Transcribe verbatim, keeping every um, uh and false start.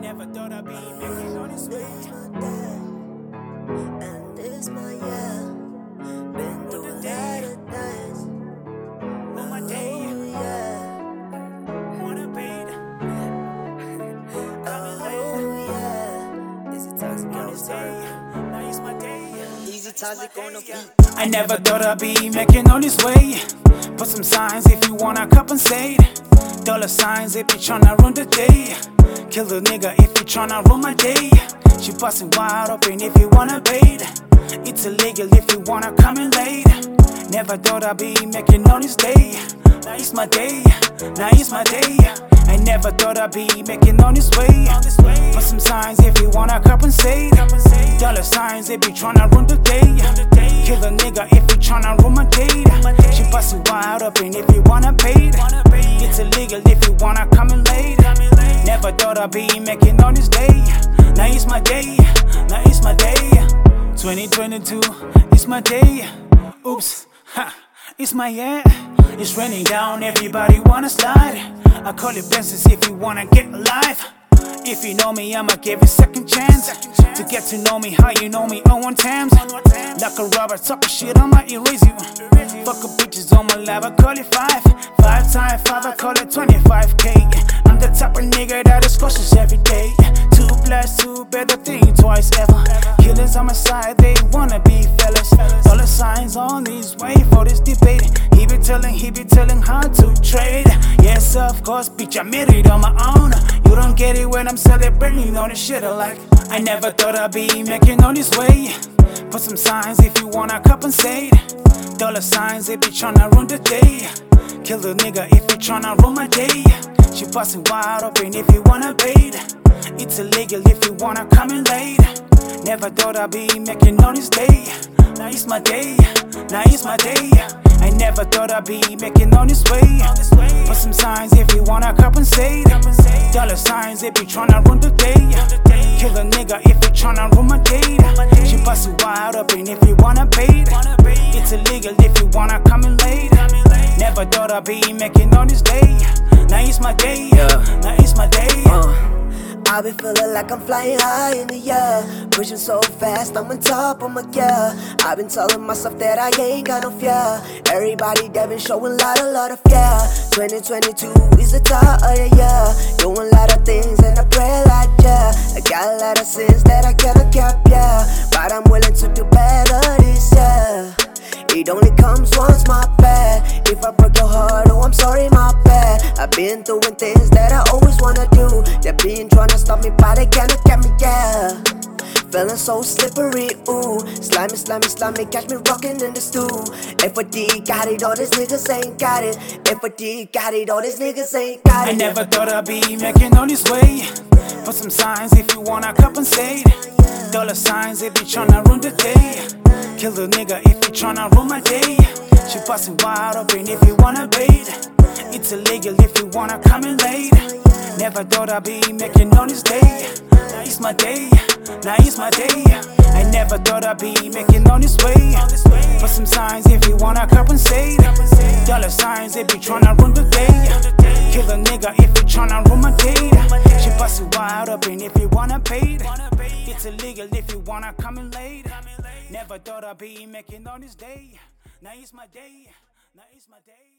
never thought I'd be making all this way. And this my year. Been through a lot of things. On my day, Oh yeah, wanna beat. Coming late. oh yeah. This is toxic on this day. Now it's my day. Easy toxic on the beat. I never thought I'd be making all this way. Put some signs if you wanna compensate. Dollar signs if you tryna ruin the day. Kill a nigga if you tryna ruin my day. She bustin' wide open if you wanna bait. It's illegal if you wanna come in late. Never thought I'd be making all this day. Now it's my day, now it's my day. I never thought I'd be making all this way. Put some signs if you wanna compensate. Dollar signs if you tryna ruin the day. Kill a nigga if you tryna ruin my day. She bustin' wide open if you wanna pay. It's illegal if you wanna come in late. Never thought I'd be making all this day. Now it's my day, now it's my day. twenty twenty-two, it's my day. Oops, ha, it's my year. It's raining down, everybody wanna slide. I call it blessings if you wanna get alive. If you know me, I'ma give you second chance to get to know me, how you know me on one times. Like a rubber, talking shit, I might erase you. Fuck a bitches on my lap, I call it five. Five times five, I call it twenty-five K. I'm the type of nigga that is cautious every day. Two plus two, better think twice ever. Killers on my side, they wanna be fellas. Dollar signs on these, wait for this debate. He be telling, he be telling how to trade. Yes, of course, bitch, I made it on my own. You don't get it when I'm celebrating all this shit I like. I never thought I'd be making all this way. Put some signs if you wanna compensate. Dollar signs if you tryna ruin the day. Kill a nigga if you tryna ruin my day. She bustin' wide open if you wanna bait. It's illegal if you wanna come in late. Never thought I'd be making all this day. Now it's my day, now it's my day. I never thought I'd be making all this way. Put some signs if you wanna compensate. Dollar signs if you tryna ruin the day. Kill a nigga if you tryna ruin my day. She bustin' wide open if you wanna bait. It's illegal if you wanna come in late. Never thought I'd be making all this day. Now it's my day, now it's my day. Uh. I be feeling like I'm flying high in the air, pushing so fast, I'm on top of my gear. I've been telling myself that I ain't got no fear. Everybody that been showing lot, a lot of fear. twenty twenty-two is the top of the year. Doing a lot of things and I pray like yeah. I got a lot of sins that I cannot cap, yeah. But I'm willing to do better this year. It only comes once, my bad. If I broke your heart, oh I'm sorry, my bad. I've been doing things that I always wanna do. They've been trying to stop me, but they cannot get me, yeah. Feeling so slippery, ooh. Slimy, slimy, slimy, catch me rocking in the stool. F O D got it, all these niggas ain't got it. F O D got it, all these niggas ain't got it. I never thought I'd be making all this way. Put some signs if you wanna compensate. Dollar signs if you tryna ruin the day. Kill a nigga if you tryna ruin my day. She bustin' wide open if you wanna bait. It's illegal if you wanna come in late. Never thought I'd be making all this day. Now it's my day, now it's my day. I never thought I'd be making all this way. Put some signs if you wanna compensate. Dollar signs if you tryna ruin the day. Kill a nigga if you tryna ruin my day. She bustin' wide open if you wanna pay. It's illegal if you wanna come in late. Never thought I'd be making all this day. Now it's my day, now it's my day.